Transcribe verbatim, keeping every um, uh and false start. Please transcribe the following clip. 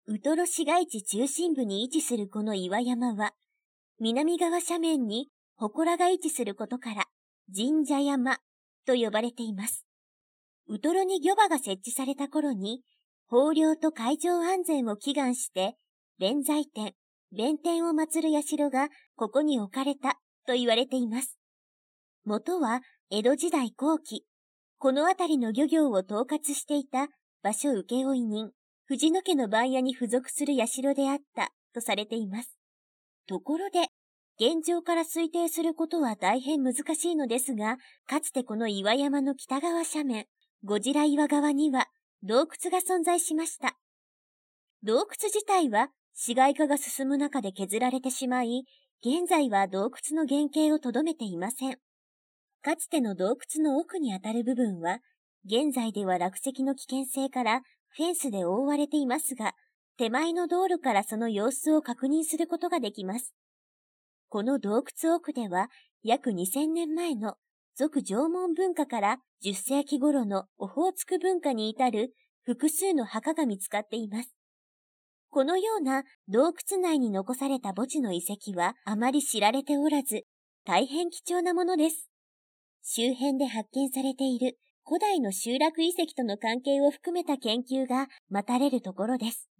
ウトロ市街地中心部に位置するこの岩山は、南側斜面に祠が位置することから、神社山と呼ばれています。ウトロに漁場が設置された頃に、豊漁と海上安全を祈願して、弁財天、弁天を祀る社がここに置かれたと言われています。元は江戸時代後期、この辺りの漁業を統括していた場所請負人、藤野家の番屋に付属する社であったとされています。ところで、現状から推定することは大変難しいのですが、かつてこの岩山の北側斜面、ゴジラ岩側には洞窟が存在しました。洞窟自体は市街化が進む中で削られてしまい、現在は洞窟の原型をとどめていません。かつての洞窟の奥にあたる部分は、現在では落石の危険性からフェンスで覆われていますが、手前の道路からその様子を確認することができます。この洞窟奥では、約にせんねんまえの俗縄文文化からじゅっせいき頃のオホーツク文化に至る複数の墓が見つかっています。このような洞窟内に残された墓地の遺跡はあまり知られておらず、大変貴重なものです。周辺で発見されている古代の集落遺跡との関係を含めた研究が待たれるところです。